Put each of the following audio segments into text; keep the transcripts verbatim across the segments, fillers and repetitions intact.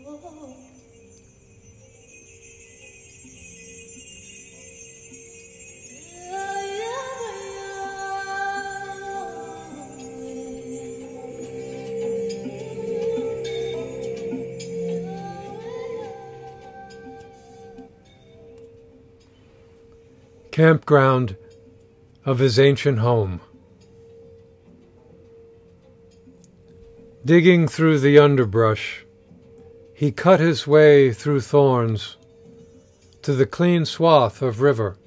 Campground of his ancient home. Digging through the underbrush, he cut his way through thorns to the clean swath of river,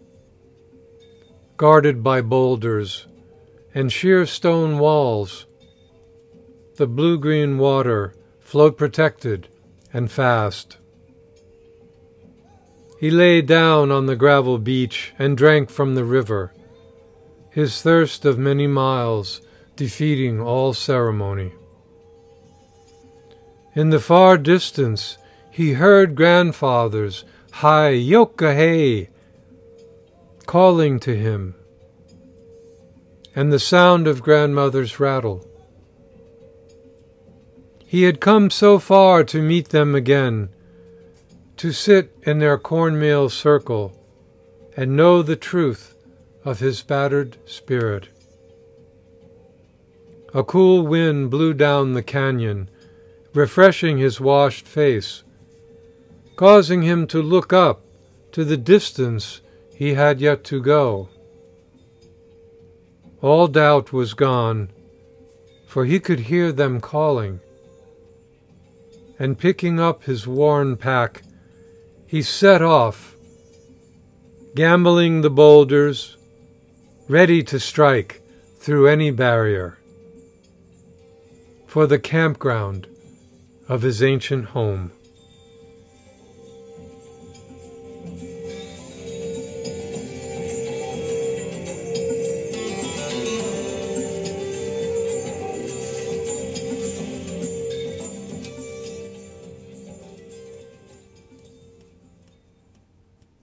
guarded by boulders and sheer stone walls. The blue-green water flowed protected and fast. He lay down on the gravel beach and drank from the river, his thirst of many miles defeating all ceremony. In the far distance he heard grandfathers, "Hi, yoka hey," calling to him, and the sound of grandmother's rattle. He had come so far to meet them again, to sit in their cornmeal circle and know the truth of his battered spirit. A cool wind blew down the canyon, refreshing his washed face, causing him to look up to the distance he had yet to go. All doubt was gone, for he could hear them calling, and picking up his worn pack, he set off, gambling the boulders, ready to strike through any barrier, for the campground of his ancient home.